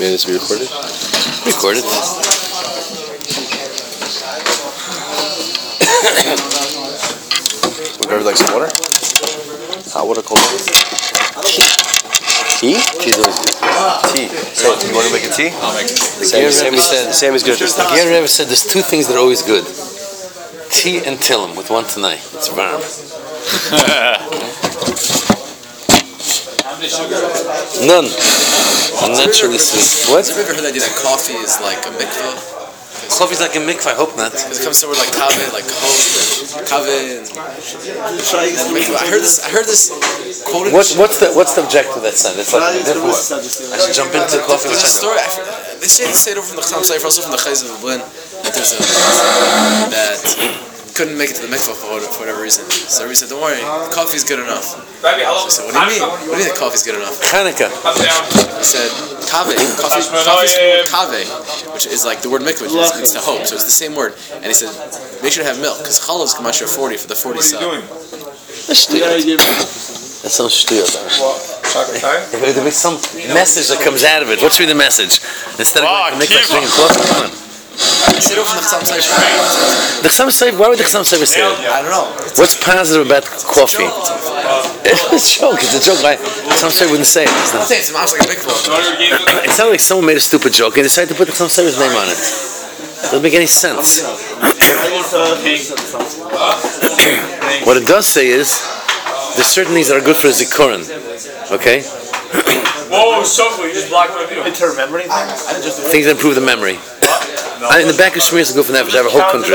May this be recorded? Recorded. Would everybody like some water? Hot water, cold water? Tea? Tea's always good. Tea. So, you want to make a tea? I'll make it. Sammy's good at this stuff. The Rebbe said there's two things that are always good. Tea and Tillim with one tonight. It's varm. None. Naturally sweet. What? Have you ever heard the idea that coffee is like a mikvah? Coffee's like a mikvah, I hope not. Because it comes to the word like kaveh, like kaveh and mikvah. I heard this quoted. What's the objective of that sign? It's like therefore I should jump into coffee. There's a story. They say it over from the Chassam Sofer, also from the Chayz of Lublin, that there's a that couldn't make it to the mikvah for whatever reason. So everybody said, "Don't worry, coffee's good enough." So I said, "What do you mean? What do you mean that coffee's good enough?" Hanukkah. He said, "Kaveh, coffee's the word kaveh, which is like the word mikvah, which means to hope. So it's the same word." And he said, "Make sure to have milk because challah is kamasher 40 for the 40 sub." That sounds stupid. There'll be some message that comes out of it. What should be the message? Instead of drinking coffee, come on. I said over from the Chassam Sofer. The Chassam Sofer, why would the Chassam Sofer say that? I don't know. What's positive about coffee? It's a joke. It's a joke. The Chassam Sofer wouldn't say it. I'm not saying it's like a mikvah. It sounded like someone made a stupid joke and decided to put the Chassam Sofer's name on it. Doesn't make any sense. What it does say is there's certain things that are good for the zikoron. Okay? Whoa, so cool. You just blocked my view. To remember anything? Things that improve the memory. In the back of Shemiras and Guf Nefesh, I have a whole country.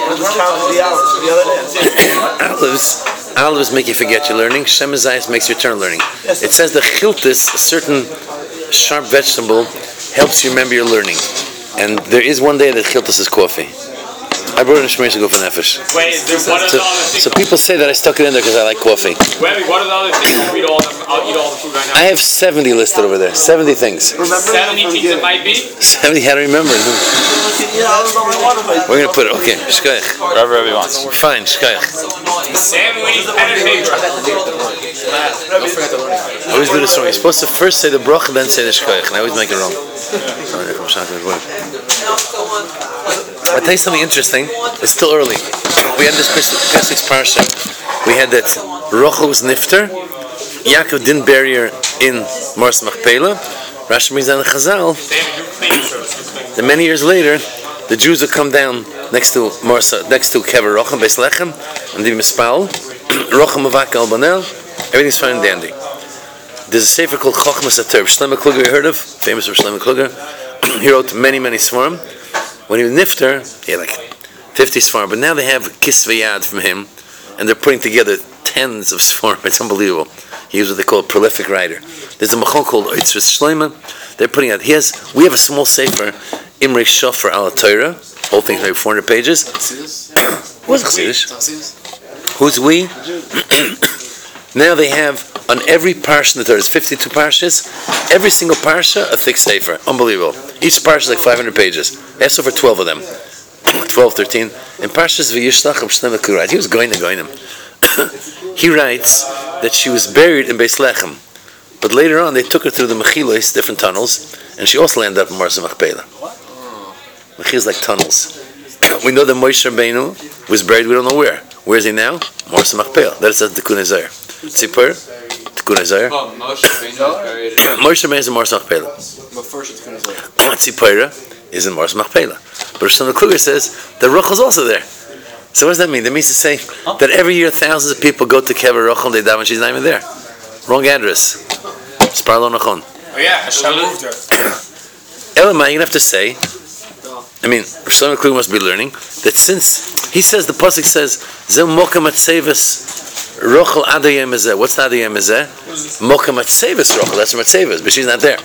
Olives make you forget your learning. Shemen Zayis makes you return learning. It says the chiltis, a certain sharp vegetable, helps you remember your learning. And there is one day that chiltis is coffee. I brought it in Shemiras and Guf Nefesh. Wait, what are the other things? So people say that I stuck it in there because I like coffee. Wait, what are the other things? I'll eat all the food right now. I have 70 listed over there. 70 things. 70 things it might be? 70 how to remember. We're going to put it. Okay, shkoyach. Whatever he wants. Fine, shkoyach. Sammy, we need pen and paper. Always do this wrong. You're supposed to first say the bracha and then say the shkoyach. And I always make it wrong. I'll tell you something interesting. It's still early. We had this Pesach's parsha. We had that Rochel was nifter. Yaakov didn't bury her in Mars Machpelah. Rashi brings down the Chazal. Then many years later, the Jews would come down next to Kever Rochel, Beis Lechem, and the Mispal. Rochel Mavak Al Banel. Everything's fine and dandy. There's a sefer called Chochmas HaTorah. Shlomo Kluger, you heard of? Famous for Shlomo Kluger. He wrote many svarim. When he was nifter, he had like 50 svarim. But now they have kisveyad from him, and they're putting together tens of svarim. It's unbelievable. He was what they call a prolific writer. There's a machon called Oitzvus Shlomo. They're putting out. We have a small sefer, Imrei Shofar Al Torah. Whole thing's maybe 400 pages. What's Chassidish? Who's we? Now they have on every parsha in the Torah, there's 52 parshas. Every single parsha, a thick sefer. Unbelievable. Each parsha is like 500 pages. That's over 12 of them. 12, 13. And parshas V'yishlach Shlomo Kluger. He was going to him. He writes that she was buried in Beis Lechem. But later on, they took her through the Mechilos, different tunnels, and she also landed up in Mars Machpelah. Mechilos like tunnels. We know that Moshe Rabbeinu was buried, we don't know where. Where is he now? Mars Machpelah. That is Tikkun Ezra. Tzipor, Tikkun Ezra. Moshe Rabbeinu is in Mars Machpelah. But first it's going to say. Tzipora is in Mars Machpelah. But Shlomo Kluger says the Rochel is also there. So what does that mean? That means to say that every year thousands of people go to Kever Rochel, they daven, she's not even there. Wrong address. Spar lo nachon. Oh yeah, Hashem moved her. Elamai, you're going to have to say, I mean, Shlomo Kluger must be learning, that since, he says, the Pasuk says, Zeh mokam atzeves Rochel adayem ezeh. What's the adayem ezeh? Mokam atzeves Rochel, that's from atzeves, but she's not there.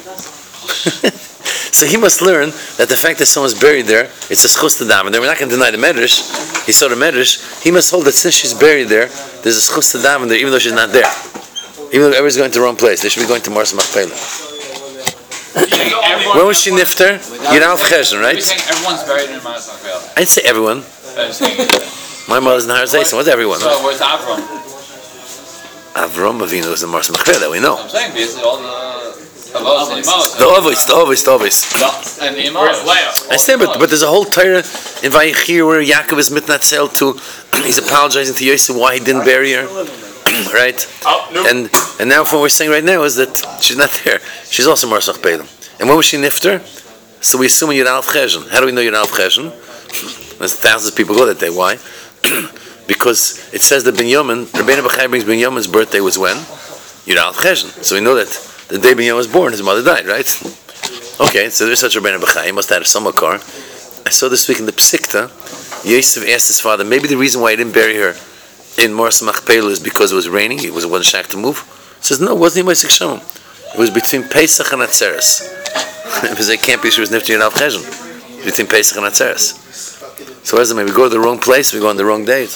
So he must learn that the fact that someone's buried there, it's a schus to daven. We're not going to deny the medrash. He saw the medrash. He must hold that since she's buried there, there's a schus to daven there, even though she's not there. Even though everyone's going to the wrong place, they should be going to Mars Machpelah. When was she nifter? Yirav Cheshvan, right? Everyone's buried in Mars Machpelah. I'd say everyone. My mother's in Har Zayis. What's everyone? So where's Avram? Avram Avinu is in Mars Machpelah, that we know. I'm saying basically all the The Ovis. And where's Leah? I say, but there's a whole Torah in Vayichir where Yaakov is mitnatzel to. He's apologizing to Yosef why he didn't bury her, right? Oh, no. And now, what we're saying right now is that she's not there. She's also Marsach Pelim. And when was she nifter? So we assume Yud Aleph Cheshvan. How do we know Yud Aleph Cheshvan? There's thousands of people go that day. Why? Because it says that Binyamin, Rabbeinu Bachai brings Binyamin's birthday was when? Yud Aleph Cheshvan. So we know that the day Binyamin was born, his mother died, right? Okay, so there's such Rabbeinu Bachai. He must have had some car. I saw this week in the Psikta, Yosef asked his father, maybe the reason why he didn't bury her in Mars Machpelah is because it was raining, it wasn't shack to move. He says, no, it wasn't even Shemon. It was between Pesach and Atzeres. Because they can't be sure it was Nifter Yud Aleph Cheshvan. Between Pesach and Atzeres. So what does it mean? We go to the wrong place, we go on the wrong days.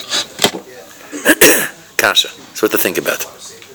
Kasha. So what to think about?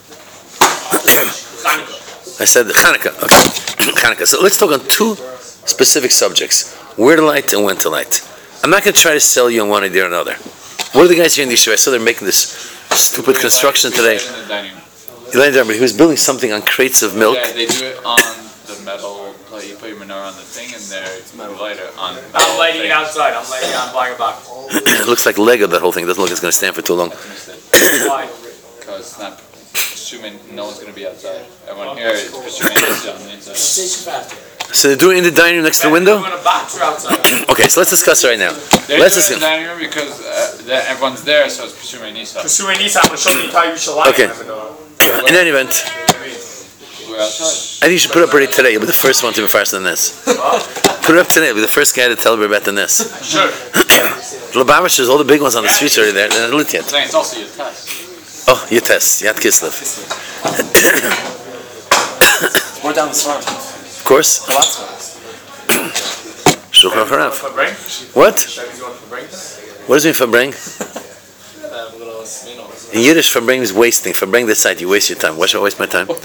I said Chanukah. Okay. Chanukah. So let's talk on two specific subjects. Where to light and when to light. I'm not going to try to sell you on one idea or another. What are the guys here in the yeshiva? I saw they're making this stupid construction today. But he was building something on crates of milk. Yeah, they do it on the metal. Like you put your menorah on the thing, and there's metal lighter on. I'm lighting it outside. I'm lighting it on buying a box. It looks like Lego, that whole thing. It doesn't look like it's going to stand for too long. Why? Because it's not assuming no one's going to be outside. Everyone here is assuming it's on the inside. So they're doing it in the dining room next to the window? Doing a box or outside? Okay, so let's discuss it right now. They're Let's doing it in discuss. the dining room because everyone's there, so it's Pesumei Nisa. Pursuing Nisa, I'm going to show you how you should light Okay. it. In any event, We're outside. I think you should put it up already today. You'll be the first one to be faster than this. Put it up today. You'll be the first guy to tell me about the NIS. Sure. Lubavitch, there's all the big ones on the streets already there. They're not lit yet. It's also your test. Oh, Yates, Yad Kislev. More down the front. Of course. Shulchan Aruch Harav. Fabring? What? Chevy's going for break? What does it mean Fabring? In Yiddish, Fabring means wasting. Fabring the site, you waste your time. Why should I waste my time? That's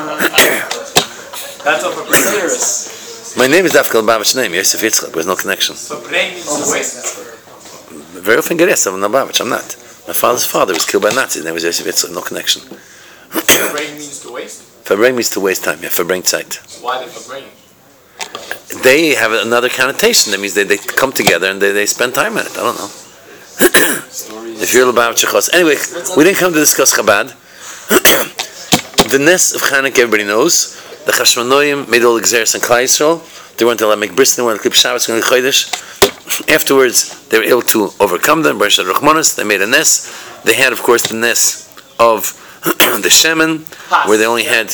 a Fabring. My name is Dafka Lubavitch's name, Yosef Yitzchak. There's no connection. Fabring means to waste. Very often Geres, I'm Lubavitch. I'm not. My father's father was killed by Nazis. His name was Yosef Yitzchak. No connection. Fabring means to waste? Fabring means to waste time. Yeah, Fabring site. Why they Fabring? They have another connotation. That means they come together and they spend time on it. I don't know. If you're Lubavitch Chos. Anyway, we didn't come to discuss Chabad. The Nes of Chanukah, everybody knows. The Chashmonoim made all the Xeris and Klai Yisrael. They went to make bris, they went to Klip Shabbos, going to Chodesh. Afterwards, they were able to overcome them. Baruch Rachmanis, they made a Nes. They had, of course, the Nes of the Shemen, where they only had,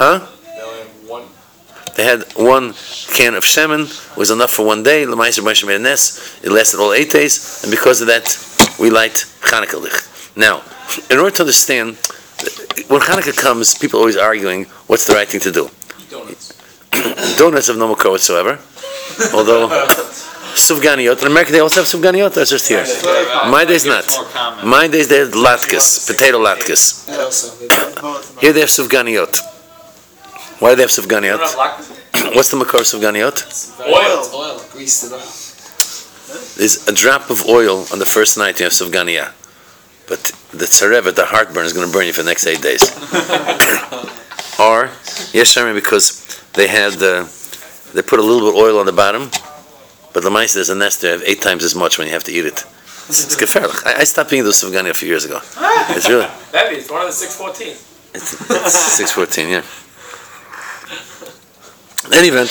They had one can of shemen. It was enough for one day. L'maiser Moshe made a nes. It lasted all 8 days, and because of that, we light Chanukah licht. Now, in order to understand, when Chanukah comes, people are always arguing what's the right thing to do. Donuts have no makor whatsoever. Although sufganiyot, in America they also have sufganiyot. That's just here. My days not. My days they have latkes, potato latkes. Here they have sufganiyot. Why do they have sufganiyot? What's the makor of sufganiyot? Oil. Greased it up. There's a drop of oil on the first night you have sufganiyah. But the tzarevet, the heartburn, is going to burn you for the next 8 days. Or, yes, Sherman, because they put a little bit of oil on the bottom, but the mice, there's a nest there, have 8 times as much when you have to eat it. It's gefährlich. I stopped eating those sufganiyah a few years ago. It's really... That is one of the 614. It's 614, yeah. In any event,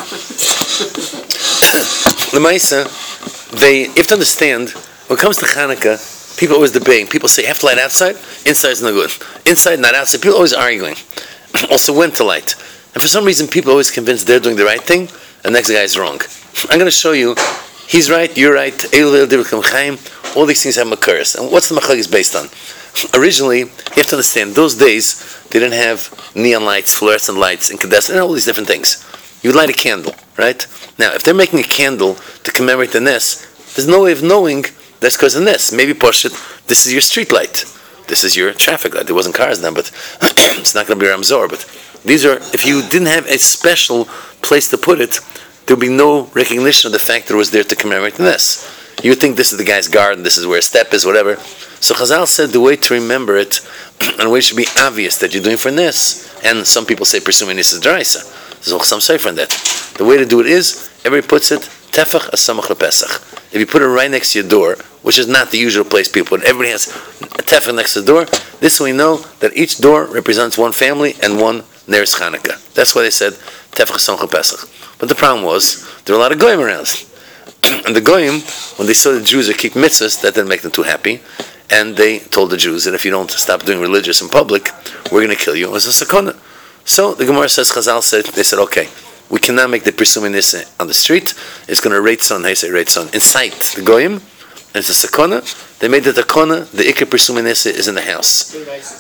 the Maisa, you have to understand, when it comes to Chanukah, people always debating. People say, you have to light outside, inside is no good. Inside, not outside. People are always arguing. Also, when to light. And for some reason, people are always convinced they're doing the right thing, and the next guy is wrong. I'm going to show you, he's right, you're right, all these things have makars. And what's the makar based on? Originally, you have to understand, those days, they didn't have neon lights, fluorescent lights, incandescent, and all these different things. You would light a candle, right? Now, if they're making a candle to commemorate the Nes, there's no way of knowing that's because of the Nes. Maybe Poshit, this is your street light. This is your traffic light. There wasn't cars then, but it's not going to be Ramzor. But these are, if you didn't have a special place to put it, there would be no recognition of the fact that it was there to commemorate the Nes. You would think this is the guy's garden, this is where a step is, whatever. So Chazal said the way to remember it and where it should be obvious that you're doing for Nis. And some people say Persumei Nis is D'Oraisa. There's also some cipher in that. The way to do it is, everybody puts it, Tefach Asamach LePesach. If you put it right next to your door, which is not the usual place people put it, everybody has a Tefach next to the door, this way we know that each door represents one family and one Neres Chanukah. That's why they said Tefach Asamach LePesach. But the problem was, there were a lot of Goyim around. And the Goyim, when they saw the Jews would keep mitzvahs, that didn't make them too happy. And they told the Jews that if you don't stop doing religious in public, we're going to kill you. It was a sakona. So the Gemara says, Chazal said, they said, okay, we cannot make the Persumei Nis on the street. It's going to rate son, incite the Goyim, and it's a sakona. They made the takona, the Iker Persumei Nis is in the house.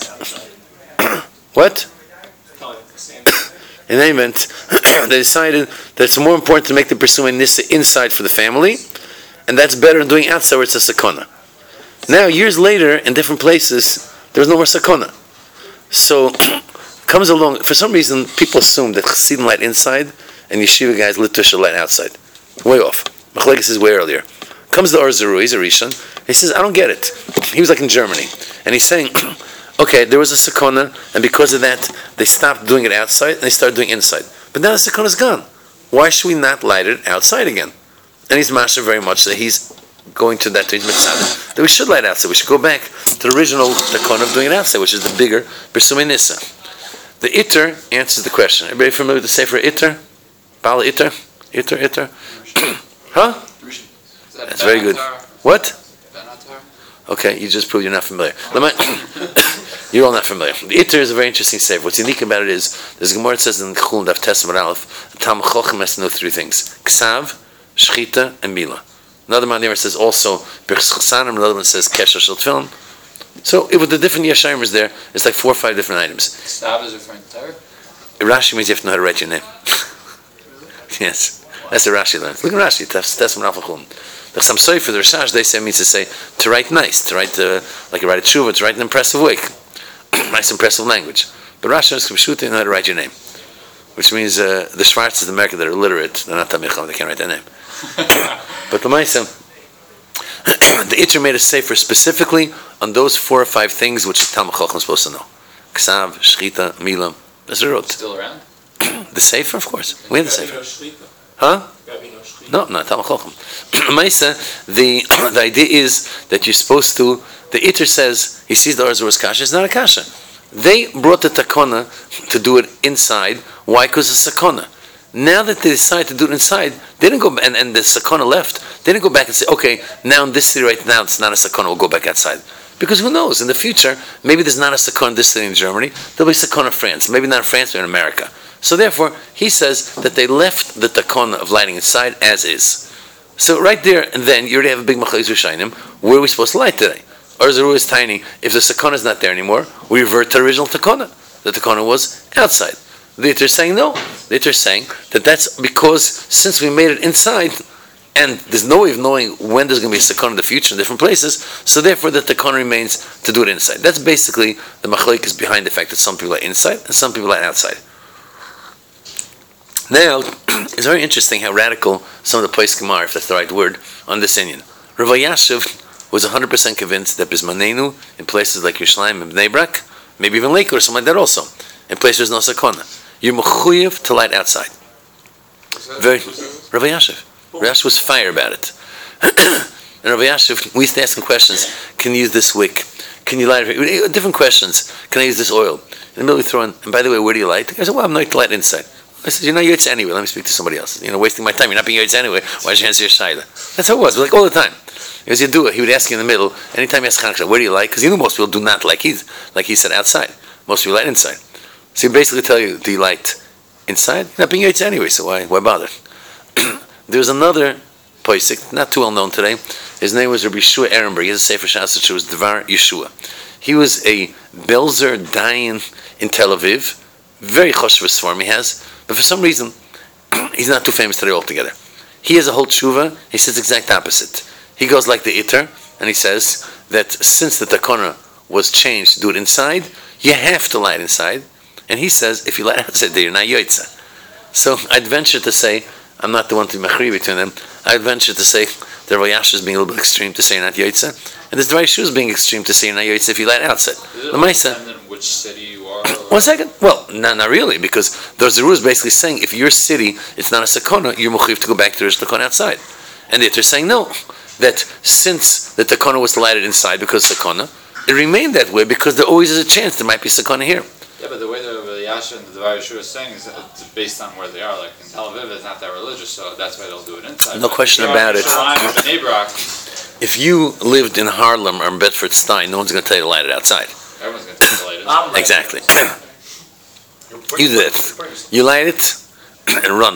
What? In any event, they decided that it's more important to make the Persumei Nis inside for the family, and that's better than doing outside where it's a sakona. Now, years later, in different places, there was no more sakona. So, comes along, for some reason, people assume that Chassidim light inside, and yeshiva guys literally should light outside. Way off. Machlekes is way earlier. Comes the Or Zarui, he's a Rishon, he says, I don't get it. He was like in Germany. And he's saying, okay, there was a sakona, and because of that, they stopped doing it outside, and they started doing inside. But now the sakona is gone. Why should we not light it outside again? And he's masher very much that he's going to that that we should light outside. We should go back to the original takon of doing it outside, which is the bigger Persumei Nisa. The Itter answers the question. Everybody familiar with the Sefer Itter? Bala Itter? Itter? Huh? That's very good. What? Okay, you just proved you're not familiar. You're all not familiar. The Itter is a very interesting sefer. What's unique about it is, there's a Gemara that says in Chulun Daf Tesam Aleph, Tam Chochem has to know three things: Ksav, Shchita, and Mila. Another man there says also Birchas Chasanim. Another one says Kesher Shel Tefillin. So with the different Yeshayimers there, it's like 4 or 5 different items. Ksav is referring to Torah? Rashi means you have to know how to write your name. Yes, that's the Rashi learns. Look at Rashi. Tesam Aleph Chulun. The Chassam Sofer, the Rashash, they say means to say to write nice, to write like you write a tshuva, to write an impressive way, nice impressive language. But Rashi is K'mshuta, you know how to write your name, which means the Schwarzes in America that are illiterate, they're not Tamicham, they can't write their name. But the Maisa, the Itcher made a sefer specifically on those 4 or 5 things which the Talmud Chacham is supposed to know: Ksav, Shchita, Milam. That's the road. Still around? The sefer, of course. We have the sefer. Huh? No, not Talmud Chacham. Maisa, the idea is that you're supposed to. The Itcher says he sees the Arzur's kasha. It's not a kasha. They brought the takona to do it inside. Why? Because it's a sakona. Now that they decided to do it inside, they didn't go and the sakona left. They didn't go back and say, okay, now in this city right now it's not a sakona. We'll go back outside. Because who knows? In the future, maybe there's not a sakona in this city in Germany. There'll be sakona in France. Maybe not in France, but in America. So therefore, he says that they left the takona of lighting inside as is. So right there and then, you already have a big machlokes Rishonim. Where are we supposed to light today? Or Zaru is tiny. If the sakona is not there anymore, we revert to the original takona. The takona was outside. The Itcher is saying no. The Itcher is saying that that's because since we made it inside, and there's no way of knowing when there's going to be a sakona in the future in different places, so therefore the takona remains to do it inside. That's basically the machlokes behind the fact that some people light inside and some people light outside. Now, it's very interesting how radical some of the poskim are, if that's the right word, on this Inyan. Rav Yashiv was 100% convinced that Bismanenu, in places like Yerushalayim and Bnei Brak, maybe even Lakewood or something like that also, in places there's no sakona, you're mechuyev to light outside. Rav Yashiv. Rav Yashiv was fire about it. And Rav Yashiv, we used to ask him questions. Can you use this wick? Can you light it? Different questions. Can I use this oil? In the middle we throw in, and by the way, where do you light? I said, well, I'm not to light inside. I said, you're not Yotze anyway. Let me speak to somebody else. Wasting my time. You're not being Yotze anyway. Why should you answer your shayla? That's how it was. Like all the time. Because you do it. He would ask you in the middle. Anytime you ask Chanukah, where do you light? Because you know most people do not like he said outside. Most people light inside. So he basically tell you, do you light inside? You're not being Yotze anyway, so why bother? There's another posik, not too well known today. His name was Rabbi Yeshua Ehrenberg. He has a sefer shas which was Dvar Yeshua. He was a Belzer Dayan in Tel Aviv. Very choshev form he has. But for some reason, he's not too famous today altogether. He has a whole tshuva. He says the exact opposite. He goes like the Itter, and he says that since the takona was changed to do it inside, you have to light inside. And he says, if you light outside, you're not Yotze. So I'd venture to say, I'm not the one to be machri between them, I'd venture to say that Rav Yashiv is being a little bit extreme to say you're not Yotze. And there's Dvar Yeshua being extreme to say you're not Yoitza if you light outside. Is it The Maisa. dependent which city you are? One second. Well, not really, because those rules basically saying if your city it's not a sakona, you're mechuyev to go back to the sakona outside. And they're saying no, that since the takona was lighted inside because sakona, it remained that way because there always is a chance there might be sakona here. Yeah, but the way the Yasha and the Dvar Yeshua is saying is that it's based on where they are. Like in Tel Aviv, it's not that religious, so that's why they'll do it inside. No But question if you are about in it. Yerushalayim or Bnei Brak, If you lived in Harlem or in Bedford-Stuyne, no one's going to tell you to light it outside. everyone's going to take the latest. Exactly. You do it. You light it and run.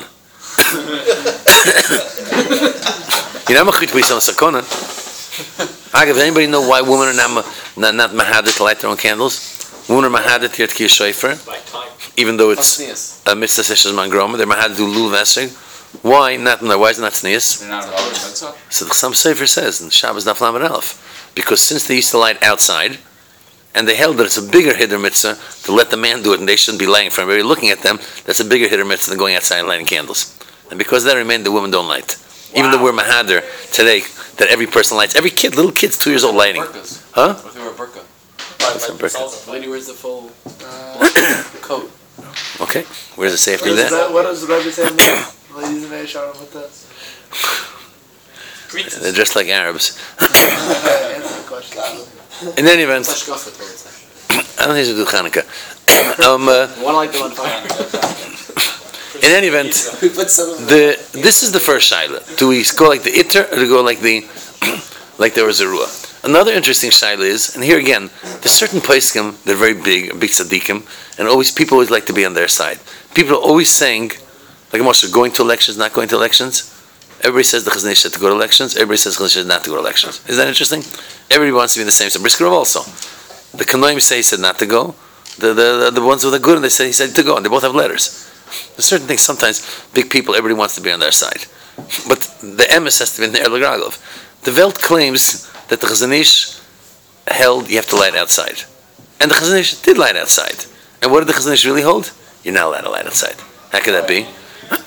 You're not mechuyev to be on sakona. Does anybody know why women are not mahaded to light their own candles? Women are mahaded to Yirtki Shofar, even though it's a mitzvah seshes mangroma. They're mahaded to do lulav esrog. Why not? No, why is it not tznius? They're not involved in mitzvah. So the Chassam Sofer says in Shabbos Daf Lamed Aleph, because since they used to light outside, and they held that it's a bigger hider mitzvah to let the man do it, and they shouldn't be lighting for everybody looking at them. That's a bigger hider mitzvah than going outside and lighting candles. And because that remained, the women don't light. Even though we're mahader today, that every person lights. Every kid, little kids, 2 years old, lighting. Burkas. Huh? What if they wear a burqa? What's a burqa? The lady wears the full coat. Okay. Where does it say if to do that? What does the Rebbe say? Ladies in Eish Aron with that? They're dressed like Arabs. Answer the question. In any event, Tashkafet, what is that? I don't think it's do Hanukkah. One light them on fire. In any event, We put some of this is the first shaila. Do we go like the itter or do we go like like there was a ruah? Another interesting shaila is, and here again, there's certain poskim, they're very big tzaddikim, and people always like to be on their side. People are always saying, like Moshe, going to elections, not going to elections. Everybody says the Chazon Ish said to go to elections. Everybody says the Chazon Ish said not to go to elections. Is that interesting? Everybody wants to be in the same. So Brisker also. The Kanoim say he said not to go. The ones with the good, they say he said to go, and they both have letters. There's certain things. Sometimes big people, everybody wants to be on their side, but the emes has to be in the Erlegragov. The Welt claims that the Chazon Ish held you have to light outside, and the Chazon Ish did light outside. And what did the Chazon Ish really hold? You're not allowed to light outside. How could that be?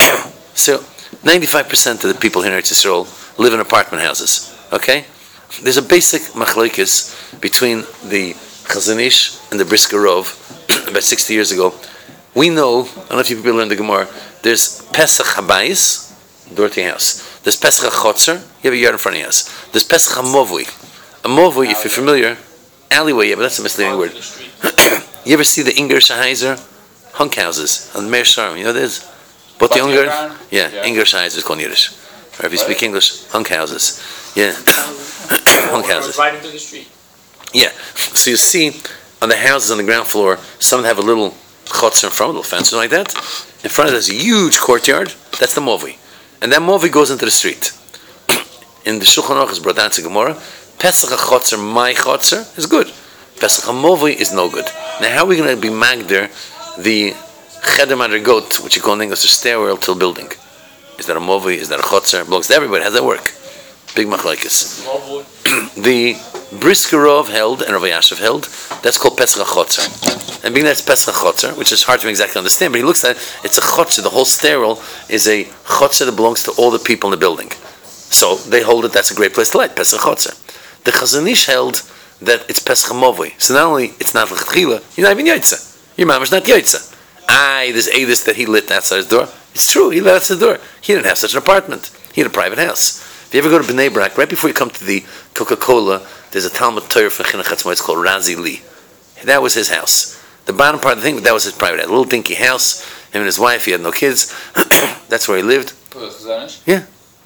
So 95% of the people here in Eretz Yisrael live in apartment houses. Okay, there's a basic machlokes between the Chazon Ish and the Brisker Rov. About 60 years ago, we know. I don't know if you people learned the Gemara. There's Pesach Habayis, door to your house. There's Pesach HaChotzer. You have a yard in front of your house. There's Pesach HaMovui. A Movui, if you're familiar, alleyway. Yeah, but that's a misleading word. You ever see the Inger Shaheiser hunk houses on Meir Sharm? You know what it is? But the Unger? Yeah, Inger Shaheiser is called in Yiddish. Or if you speak English, hunk houses. Yeah, hunk houses. Right into the street. Yeah. So you see on the houses on the ground floor, some have a little chotzer in front, a little fence like that. In front of it, there's a huge courtyard. That's the Movi. And that Movi goes into the street. In the Shulchan Aruch is brought down to Gemara. Pesach HaChotzer, my chotzer, is good. Pesach HaMovi is no good. Now, how are we going to be magder the Cheder Madrigot, which you call in English the stairwell to a building? Is that a Movi? Is that a chotzer? It belongs to everybody. How does that work? Big machlokes. The Briskerov held and Rav Yashiv held, that's called Pesach HaChotzer. And being that it's Pesach HaChotzer, which is hard to exactly understand, but he looks at it, it's a chotzer. The whole stairwell is a chotzer that belongs to all the people in the building. So they hold it, that's a great place to light, Pesach HaChotzer. The Chazon Ish held that it's Pesach HaMovui. So not only it's not L'chatchila, you're not even Yoitza. Your mama's not Yoitza. There's Edis that he lit outside his door. It's true, he lit outside the door. He didn't have such an apartment. He had a private house. If you ever go to Bnei Brak, right before you come to the Coca-Cola, there's a Talmud Torah from Chinuch Hatzmo, it's called Razi Lee. That was his house. The bottom part of the thing, that was his private house. A little dinky house, him and his wife, he had no kids. That's where he lived. Yeah.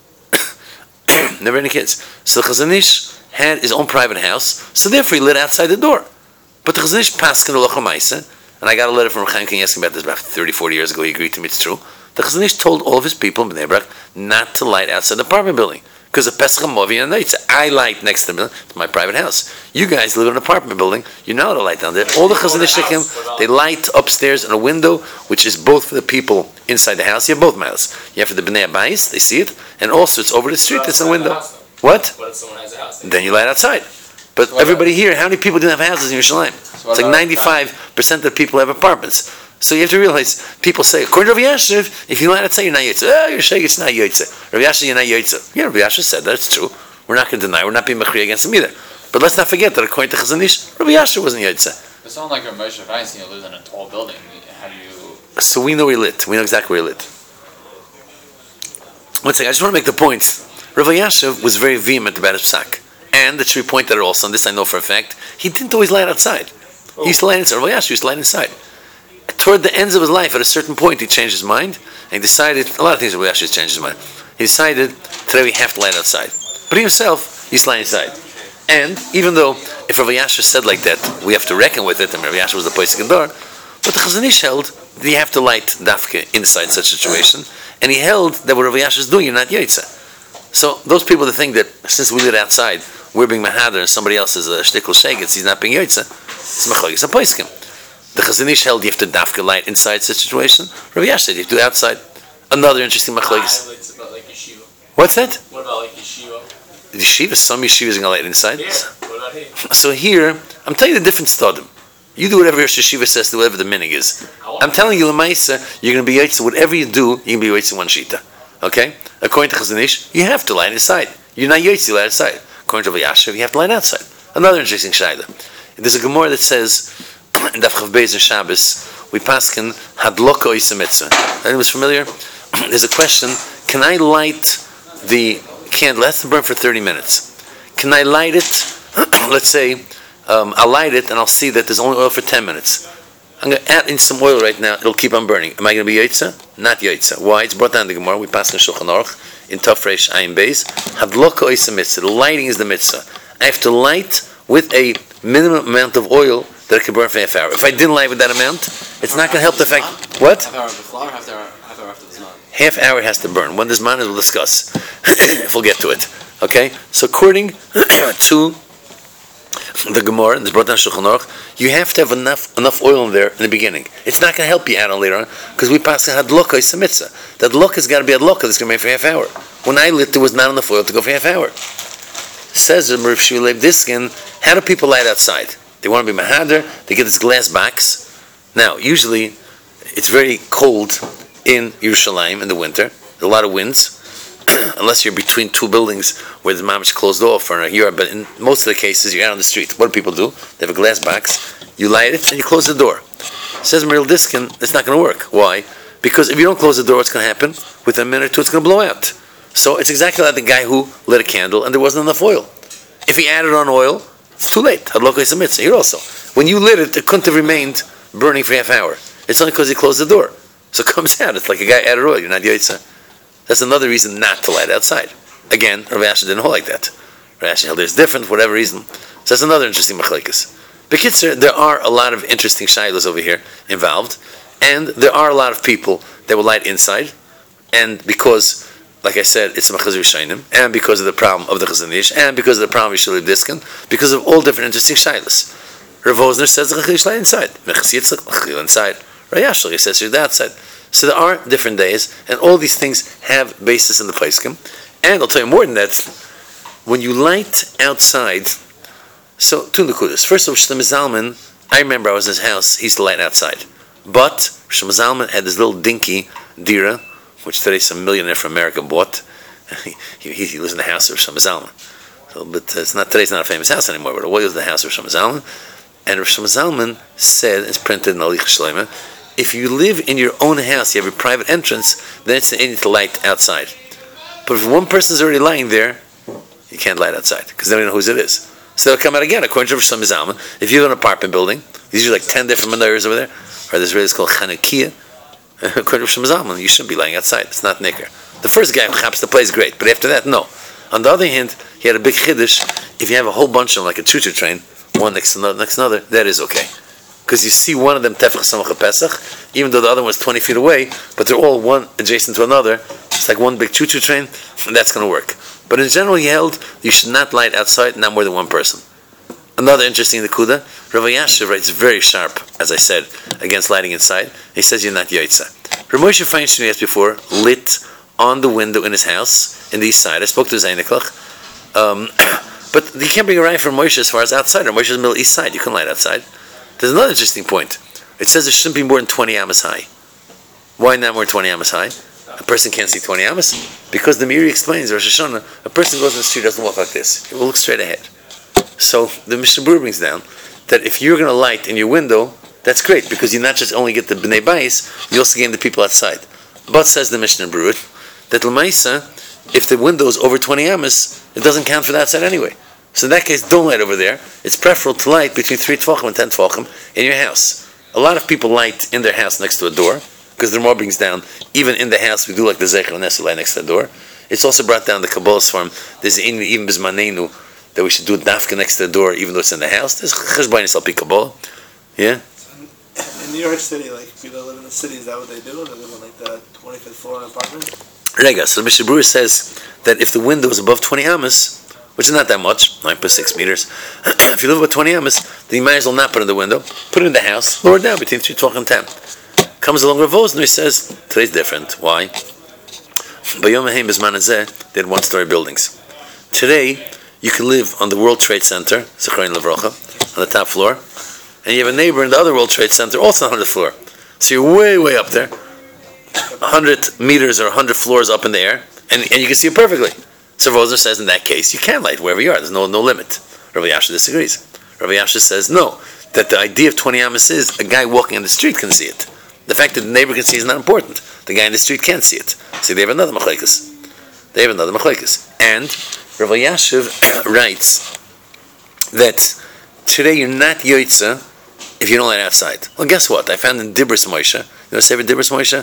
Never any kids. So the Chazon Ish had his own private house, so therefore he lit outside the door. But the Chazon Ish passed in the Locha Maisa, and I got a letter from Chaim King asking about this about 30, 40 years ago. He agreed to me, it's true. The Chazon Ish told all of his people in Bnei Brak not to light outside the apartment building because of Pesach HaMovi and Noitza. I light next to the building. It's my private house. You guys live in an apartment building. You're not allowed to light down there. All the Chazon Ish they light upstairs in a window, which is both for the people inside the house. You have both miles. You have for the Bnei Abayis, they see it, and also it's over the street. It's a window. What? What if someone has a house? Then you light outside. But everybody here, how many people didn't have houses in Yerushalayim? It's like 95% of the people have apartments. So you have to realize, people say, according to Rav Yashiv, if you light outside, you're not Yotzei. Oh, you're shaking, it's not Yotzei. Rav Yashiv, you're not Yotzei. Yeah, Rav Yashiv said that, it's true. We're not going to deny, we're not being machri against him either. But let's not forget that according to Chazon Ish, Rabbi Yasher wasn't Yaitse. It sounds like Rav Moshe Feinstein lives in a tall building. How do you? So we know where he lit. We know exactly where he lit. One second, I just want to make the point. Rav Yasher was very vehement about his psak. And it should be pointed out also, and this I know for a fact, he didn't always light outside. He used to light inside. Rav Yasher used to light inside. Toward the ends of his life, at a certain point, he changed his mind, and he decided, a lot of things Rav Yasher changed his mind. He decided, today we have to light outside. But he himself, he used to light inside. And even though, if Rav Yasher said like that, we have to reckon with it, and Rav Yasher was the Posek Dor, but the Chazon Ish held that you have to light dafke inside such a situation, and he held that what Rav Yasher is doing, you're not Yaitse. So those people that think that since we lit outside, we're being Mahader and somebody else is a shtickle shegitz, he's not being Yaitse, it's Machlokes and Poskim. The Chazon Ish held you have to dafke light inside such a situation, Rav Yasher said you have to do outside. Another interesting Machlokes. It's about like yeshiva. What's that? What about like yeshiva? Yeshiva, some yeshivas are going to light inside. Yeah. What about him? So here, I'm telling you the different stadim. You do whatever your yeshiva says, do whatever the minig is. I'm telling you, Lamaisa, you're going to be Yaitse. Whatever you do, you can be Yaitse one shita. Okay? According to Chazon Ish, you have to light inside. You're not Yaitse, you light outside. According to Rav Yasher, you have to light outside. Another interesting shayla. There's a Gemara that says, in Daf Chav Beis and Shabbos, we paskin hadloko isa mitzvah. Anyone's familiar? There's a question, can I light the candle? It has to burn for 30 minutes. Can I light it? Let's say, I'll light it and I'll see that there's only oil for 10 minutes. I'm going to add in some oil right now. It'll keep on burning. Am I going to be Yaitse? Not Yaitse. Why? It's brought down in the Gemara. We pass in Shulchan Aruch in Tafresh Ayin Beis. Hadloko isa mitzvah. The lighting is the mitzvah. I have to light with a minimum amount of oil that it can burn for half hour. If I didn't light with that amount, it's not going to help the fact. What? Half hour before, half hour after the Zman. Half hour it has to burn. When there's man, we'll discuss. If we'll get to it. Okay? So according to the Gemara, and it's brought down Shulchan Aruch, you have to have enough oil in there in the beginning. It's not going to help you out on later on, because we pass hadloka is a mitzvah. That hadloka has got to be hadloka that's going to be for half hour. When I lit, there was not enough oil to go for half hour. Says the Rav Shmuel Leib Diskin, how do people light outside? They want to be mahader, they get this glass box. Now, usually, it's very cold in Yerushalayim in the winter. There's a lot of winds. Unless you're between two buildings where the mamish closed off for a year, but in most of the cases you're out on the street. What do people do? They have a glass box, you light it, and you close the door. Says Meril Diskin, it's not going to work. Why? Because if you don't close the door, what's going to happen? Within a minute or two, it's going to blow out. So it's exactly like the guy who lit a candle and there wasn't enough oil. If he added on oil, it's too late. Hadloko is a mitzvah. Here also, when you lit it, it couldn't have remained burning for half hour. It's only because he closed the door. So it comes out. It's like a guy added oil. You're not Yaitse. That's another reason not to light outside. Again, Rav Yasher didn't hold like that. Rav Yasher held it's different for whatever reason. So that's another interesting machlekes. B'kitzur, there are a lot of interesting shaylos over here involved, and there are a lot of people that will light inside, and because, like I said, it's a machazir shaynim, and because of the problem of the Chazon Ish, and because of the problem of Yishul Diskin, because of all different interesting shaylos. Rav Wosner says the Chazon Ish light inside. Mechas Yitzchak, Chazon inside. Rav Yasher, he says the outside. So there are different days, and all these things have basis in the Poskim. And I'll tell you more than that. When you light outside, so two nekudas. First of all, Shlomo Zalman, I remember I was in his house. He used to light outside, but Shlomo Zalman had this little dinky dira, which today some millionaire from America bought. He lives in the house of Shlomo Zalman. So, but today's not a famous house anymore. But it was the house of Shlomo Zalman, and Shlomo Zalman said, it's printed in Alich Shlomo, if you live in your own house, you have a private entrance, then it's an need to light outside. But if one person's already lying there, you can't light outside, because they don't know whose it is. So they'll come out again, according to Shlomo Zalman. If you have an apartment building, these are like 10 different menorahs over there, or there's really called Chanukiah, according to Shlomo Zalman, you shouldn't be lying outside. It's not nicker. The first guy who chaps the place, great, but after that, no. On the other hand, he had a big chiddush. If you have a whole bunch of them, like a choo-choo train, one next to another, that is okay. Because you see one of them tefach samach Pesach, even though the other one's 20 feet away, but they're all one adjacent to another. It's like one big choo-choo train, and that's going to work. But in general, he held you should not light outside, not more than one person. Another interesting nekuda, Rav Yasher writes very sharp, as I said, against lighting inside. He says you're not Yaitse. Rav Moshe Feinstein, as before, lit on the window in his house, in the east side. I spoke to his Einiklach. But you can't bring a raya from Moshe as far as outside. Or Moshe is the middle east side. You can light outside. There's another interesting point. It says it shouldn't be more than 20 amas high. Why not more than 20 amas high? A person can't see 20 amas? Because the Miri explains, Rosh Hashanah, a person goes in the street, doesn't walk like this. He will look straight ahead. So the Mishnah Berurah brings down that if you're going to light in your window, that's great because you not just only get the Bnei Bayis, you also gain the people outside. But says the Mishnah Berurah that L'maisa, if the window is over 20 amas, it doesn't count for the outside anyway. So in that case, don't light over there. It's preferable to light between 3 tefachim and 10 tefachim in your house. A lot of people light in their house next to a door because the Ramah brings down, even in the house, we do like the Zecher Nesel light next to the door. It's also brought down the Kabbalah's form. There's even Bismanenu that we should do dafka next to the door, even though it's in the house. There's Cheshbon Yisrael Pi Kabbalah. Yeah? In New York City, like people that live in the city, is that what they do? They live on like the 25th floor in an apartment? Rega, so the Mishnah Berurah says that if the window is above 20 amas, which is not that much, 9.6 meters, if you live above 20 amas, then you might as well not put it in the window, put it in the house, lower it down between 3, 12, and 10. Comes along Rav Wosner, he says, today's different. Why? Bayom Haim Bizman Hazeh, they had one-story buildings. Today, you can live on the World Trade Center, Zechariah Levrocha, on the top floor, and you have a neighbor in the other World Trade Center, also on the 100th floor. So you're way, way up there, 100 meters or 100 floors up in the air, and you can see it perfectly. So Rav Wosner says in that case, you can light wherever you are, there's no limit. Rav Yasha disagrees. Rav Yasha says no, that the idea of 20 amas is a guy walking on the street can see it. The fact that the neighbor can see is not important. The guy in the street can't see it. See, they have another machlekes. And Rav Yashiv writes that today you're not yoytza if you don't light outside. Well, guess what? I found in Dibros Moshe. You know what's favorite Dibros Moshe?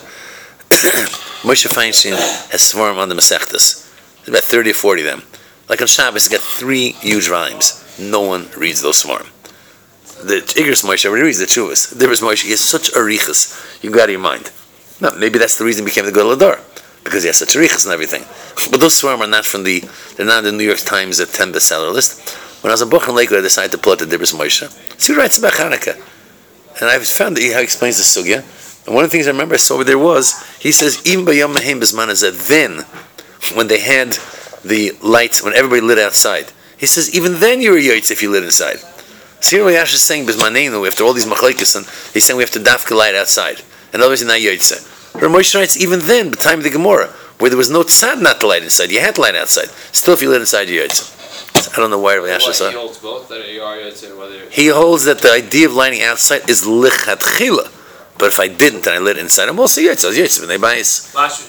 Moshe Feinstein has swarm on the Masechtas. There's about 30 or 40 of them. Like on Shabbos, it's got 3 huge rhymes. No one reads those swarm. The Igros Moshe everybody reads the Chuvas. The Dibros Moshe, he has such arichas, you go out of your mind. No, maybe that's the reason he became the Gadol Hador, because he has such arichas and everything. But those swarm are not they're not in the New York Times 10 bestseller list. When I was in Bochum Lakewood, I decided to pull out the Dibros Moshe. So he writes about Hanukkah. And I found that he explains the sugya. And one of the things I remember I saw over there was, he says, even by Yom Mahim Bizman Hazeh, then, when they had the lights, when everybody lit outside, he says, even then you were yoytz if you lit inside. So here Yash is saying, Bizmanenu, after all these machlekes, and he's saying we have to dafka light outside. And otherwise, you're not yoytze. Rav Moshe writes, even then, the time of the Gemara, where there was no tzad not to light inside, you had to light outside. Still, if you lit inside, you're yoytze. I don't know why Rav Yash He holds both, that you are yoytze, whether... He holds that the idea of lighting outside is lichatchila. But if I didn't and I lit inside, I'm also yoytze. I was yoytze when they buy us.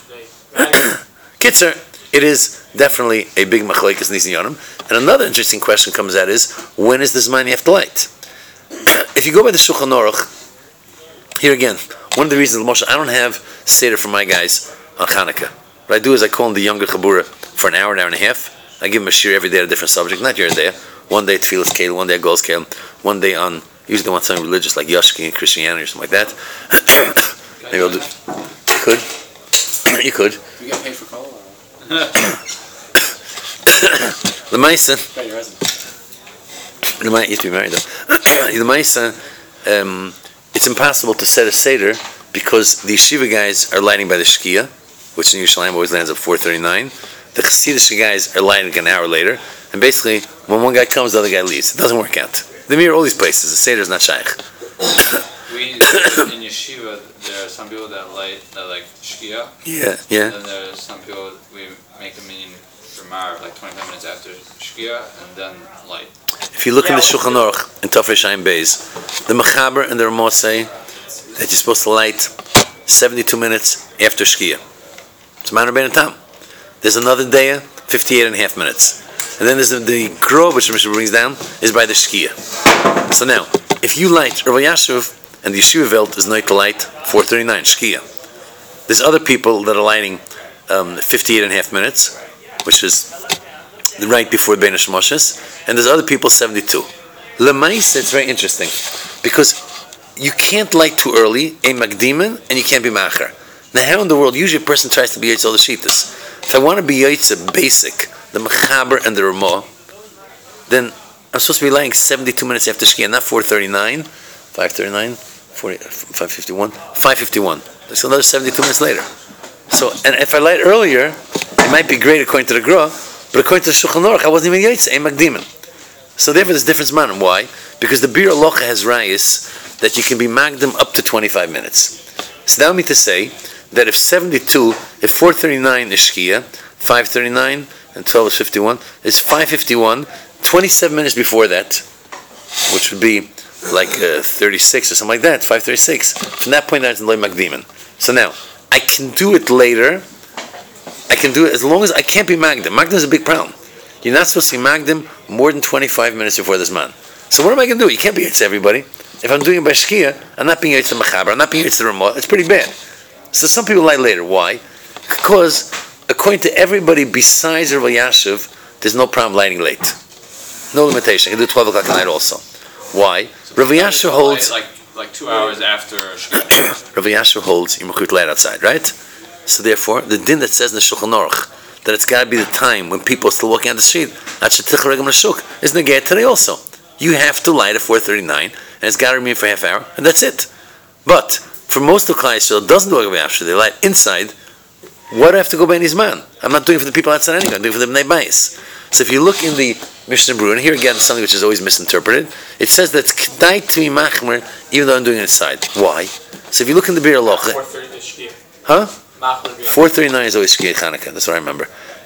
Kitzer, it is definitely a big machlekes nisin yonim. And another interesting question comes out is, when is this man you have to light? If you go by the Shulchan Aruch, here again, one of the reasons, Moshe, I don't have Seder for my guys on Hanukkah. What I do is I call in the younger Chabura for an hour and a half. I give them a shir every day on a different subject, not your day. One day Tfilas Kale, one day Gols Kale, one day on, usually they want something religious like Yashki and Christianity or something like that. Maybe I'll do, you could. You get paid for call? The Maisa, Got your resume. you have to be married though. The Maisa, it's impossible to set a Seder because the yeshiva guys are lighting by the Shkia, which in Yerushalayim always lands at 4:39. The Chassidish guys are lighting an hour later, and basically when one guy comes, the other guy leaves. It doesn't work out. They mirror all these places. The Seder is not shaykh. In yeshiva, there are some people that like shkia. Yeah. And there are some people, we make a minyan for Mar, like 25 minutes after shkia, and then light. If you look in the Shulchan Aruch in Tafrei Shayin Beis, the Mechaber and the Ramah say that you're supposed to light 72 minutes after shkia. It's a matter of Tam. There's another day, 58 and a half minutes. And then there's the Grove, which the Mishnah brings down, is by the shkia. So now, if you light Rav Yashiv, and the Yeshiva Welt is not to light 4:39 shkia. There's other people that are lighting 58 and a half minutes, which is right before the Bein HaShemoshes, and there's other people 72. L'maisa, it's very interesting because you can't light too early, a makdimin, and you can't be macher. Now, how in the world? Usually, a person tries to be yaitz all the shitas. If I want to be yaitz basic, the mechaber and the ramah, then I'm supposed to be lighting 72 minutes after shkia, not 4:39, 5:39. 5:51. 5:51. That's another 72 minutes later. So, and if I light earlier, it might be great according to the Gra, but according to the Shulchan Aruch, I wasn't even yaitz, ein makdimin. So therefore, there's difference man. Why? Because the Bir Alocha has rayas that you can be magdim up to 25 minutes. So that would mean to say that if 4:39 is shkia, 5:39 and 12 is 51, is 5:51. 27 minutes before that, which would be like 36 or something like that, 5:36. From that point on, it's loy magdimin. So now, I can do it later. I can do it as long as I can't be magdim. Magdim is a big problem. You're not supposed to be magdim more than 25 minutes before this man. So what am I going to do? You can't be Yitz everybody. If I'm doing it by Shkia, I'm not being Yitz the Machaber, I'm not being Yitz the Ramah. It's pretty bad. So some people light later. Why? Because according to everybody besides Rav Yashiv, there's no problem lighting late. No limitation. You can do 12 o'clock at night also. Why? Rav Yashiv holds... Like 2 hours after Shkia. Rav Yashiv holds you mechut light outside, right? So therefore, the din that says in the Shulchan Aruch that it's got to be the time when people are still walking on the street, is negated today also. You have to light at 4:39, and it's got to remain for half hour, and that's it. But for most of Klal Yisrael, it doesn't do it after they light inside. What do I have to go by in his man? I'm not doing it for the people outside anyway. I'm doing it for the Bnei Bayis. So if you look in the Mishnah Berurah, and here again something which is always misinterpreted, it says that it's k'dai to be machmer even though I'm doing it inside. Why? So if you look in the Bir Alocha, 4:30 is Shkia. huh? 4:39 is always Shkia Chanukah. That's what I remember.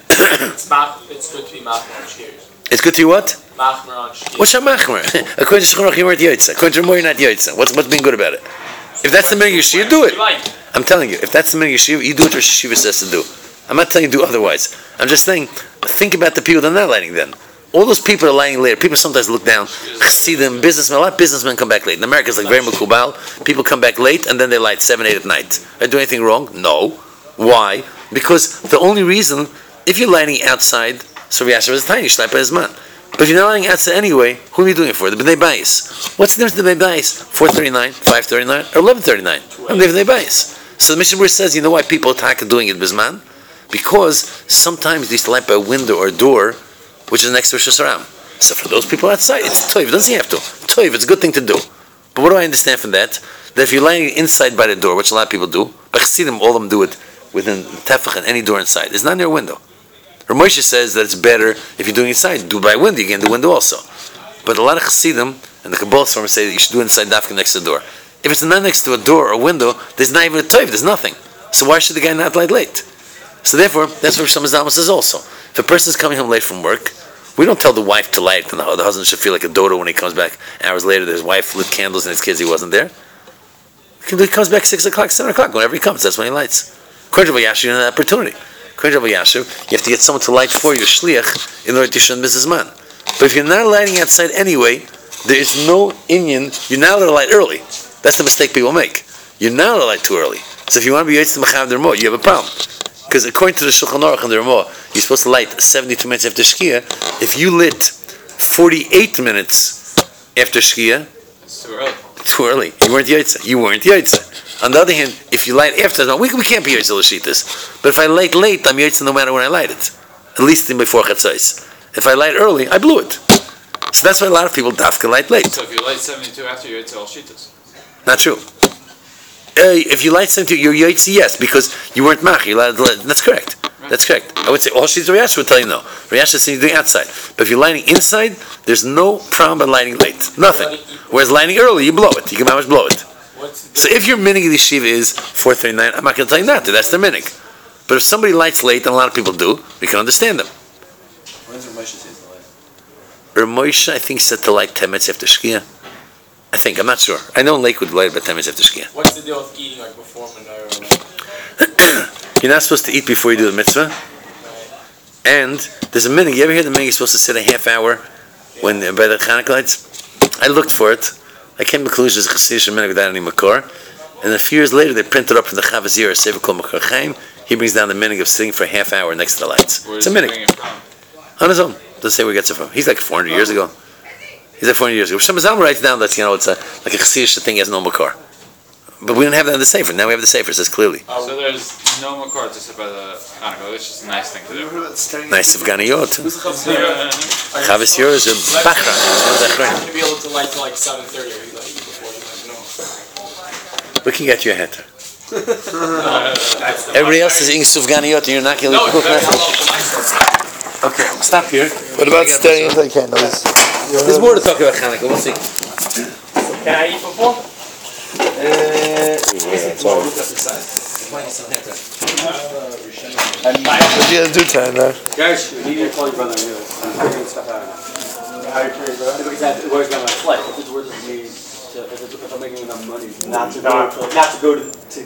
It's good to be machmer on Shkia. It's good to be what? Machmer on Shkia. What's a machmer? According to Shulchan Aruch, you weren't Yotze. According to Ramah, you're not Yotze. What's being good about it? If that's the minhag yeshiva, do it. I'm telling you, if that's the minhag yeshiva, you do what Rosh Yeshiva says to do. I'm not telling you to do otherwise. I'm just saying, think about the people that are not lighting then. All those people are lighting later. People sometimes look down, see them, businessmen, a lot of businessmen come back late. In America, it's like very makubal. People come back late and then they light 7, 8 at night. Are I do anything wrong? No. Why? Because the only reason, if you're lighting outside, so Yashav is tiny, you should light by his man. But if you're not lighting outside anyway, who are you doing it for? The Bnei Bayis. What's the difference in the Bnei Bayis? 4:39, 5:39, or 11:39? I'm the Bnei Bayis. So the Mishnah Berurah says, you know why people attack doing it bisman? Because sometimes they used to light by a window or a door, which is next to Rosh Hashanah. So for those people outside, it's toiv. It doesn't have to. Toiv, it's a good thing to do. But what do I understand from that? That if you're lighting inside by the door, which a lot of people do, but Chassidim, all of them do it within tefach and any door inside. It's not near a window. Rav Moshe says that it's better if you're doing it inside. Do it by a window, you can do window also. But a lot of Chassidim and the Kabbalah Sforim say that you should do it inside dafka next to the door. If it's not next to a door or a window, there's not even a toiv, there's nothing. So why should the guy not light late? So therefore, that's what Shlomo Zalman says also. If a person is coming home late from work, we don't tell the wife to light, and the husband should feel like a dodo when he comes back hours later that his wife lit candles and his kids, he wasn't there. He comes back 6 o'clock, 7 o'clock, whenever he comes, that's when he lights. According to Rav Yashiv, you have an opportunity. According to Rav Yashiv, you have to get someone to light for you, shliach, in order to shun Mrs. Man. But if you're not lighting outside anyway, there is no inyan, you're not allowed to light early. That's the mistake people make. You're not allowed to light too early. So if you want to be Yotze Mechav the Ramah, you have a problem. Because according to the Shulchan Aruch and the Ramah, you're supposed to light 72 minutes after Shkia. If you lit 48 minutes after Shkia, It's too early. too early. You weren't Yotze. On the other hand, if you light after, no, we can't be Yotze L'Shitas. But if I light late, I'm Yotze no matter when I light it. At least before Chatzos. If I light early, I blew it. So that's why a lot of people dafka light late. So if you light 72 after, you're all shitas. Not true. If you light 72, you're Yotze, yes, because you weren't Mach. That's correct. That's correct. I would say all Shitas Rav Yashiv would tell you no. Rav Yashiv is saying you're doing outside. But if you're lighting inside, there's no problem about lighting late. Nothing. Whereas lighting early, you blow it. You can manage blow it. So if your minig of the yeshiva is 4:39, I'm not going to tell you not to. That's their minig. But if somebody lights late, and a lot of people do, we can understand them. When's Rav Moshe say to light? Rav Moshe, I think, said to light 10 minutes after Shkia. I think. I'm not sure. I know in Lakewood light about 10 minutes after Shkia. What's the deal with eating like before Menorah? You're not supposed to eat before you do the mitzvah. And there's a minig. You ever hear the minig? You're supposed to sit a half hour when by the Chanukah lights. I looked for it. I came to the conclusion there's a Chassidish minig without any makor. And a few years later, they printed up from the Chavaz Yair, Sefer Kol Makor Chaim. He brings down the minig of sitting for a half hour next to the lights. Where It's a does he minig. bring it from? On his own. Doesn't say where he gets it from. He's like 400 years ago. He's like 400 years ago. Shlomo Zalman writes down that, it's like a Chassidish thing, he has no makor. But we didn't have that in the Sefer. Now we have the Sefer, it says clearly. So there's no makor to sit by the Hanukkah. It's just a nice thing to Have you ever do. heard about staring Nice of Ganiyot. Who's the Chavaz? Chavaz Yair is a Bachra. To be able to light till like 7:30 or you like before you We can get you a heter. Everybody else is eating sufganiyot and you're not going to cook nothing. Okay, stop here. What about staring into the candles? There's more to talk about Hanukkah. We'll see. Can I eat before? What do you do time now? Guys, you need to call your brother. I'm figuring stuff out. Because that's where's my flight. If it's worth it to me, if I'm making enough money, not to go to